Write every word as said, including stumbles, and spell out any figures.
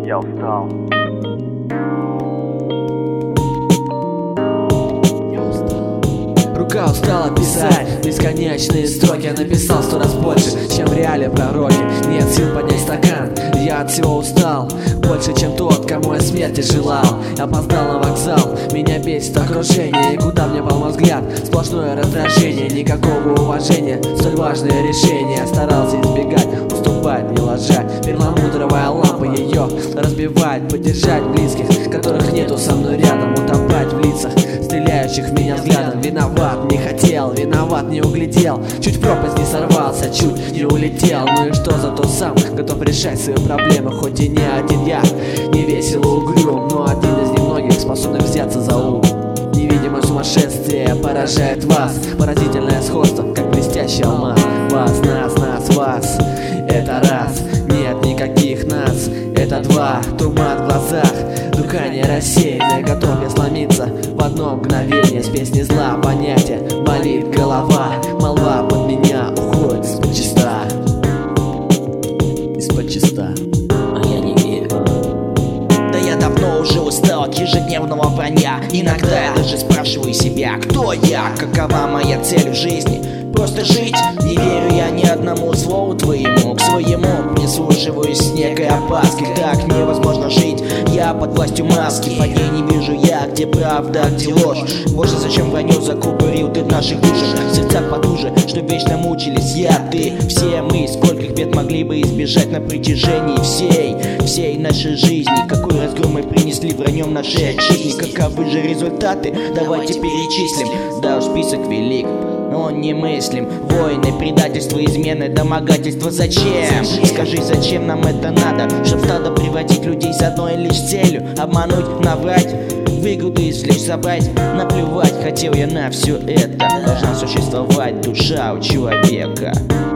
Я устал. Рука устала писать бесконечные строки. Я написал сто раз больше, чем в реале пророки. Нет сил поднять стакан, я от всего устал. Больше, чем тот, кому я смерти желал. Я опоздал на вокзал, меня бесит окружение. И куда мне полно взгляд, сплошное раздражение. Никакого уважения, столь важное решение. Старался избегать, уступать, не ложать. Перламутровая лампа ее разбивает. Поддержать близких, которых нету со мной рядом. Утопать в лицах, стреляющих в меня взглядом. Виноват, не хотел, виноват, не углядел. Чуть в пропасть не сорвался, чуть не улетел. Ну и что, зато сам готов решать свои проблемы. Хоть и не один я, не весело угрюм, но один из немногих, способных взяться за ум. Невидимое сумасшествие поражает вас. Поразительное сходство, как блестящий алмаз. Вас, нас, нас, вас. Это раз, нет никаких нас. Это два, туман в глазах. Дыхание рассеянное, готов я сломиться в одно мгновение. С песни зла понятия болит голова. Молва под меня уходит из-под чиста. Из-под чиста. А я не верю. Да я давно уже устал от ежедневного вранья. Иногда я даже спрашиваю себя, кто я, какова моя цель в жизни. Просто жить, не верю я ни одному слову твоему. К своему прислушиваюсь с некой опаской. Так невозможно жить, я под властью маски. Под ней не вижу я, где правда, а где ложь. Боже, зачем вранье закупорил ты в наших душах? В сердцах потуже, что вечно мучились я, ты. Все мы, скольких бед могли бы избежать на протяжении всей, всей нашей жизни. Какой разгром мы принесли враньем нашей жизни. Каковы же результаты, давайте перечислим. Да уж список велик, он немыслим. Войны, предательство, измены, домогательство. Зачем? Скажи, зачем нам это надо? Чтоб стадо превратить людей с одной лишь целью: обмануть, наврать, выгоду извлечь, забрать. Наплевать хотел я на все это. Должна существовать душа у человека.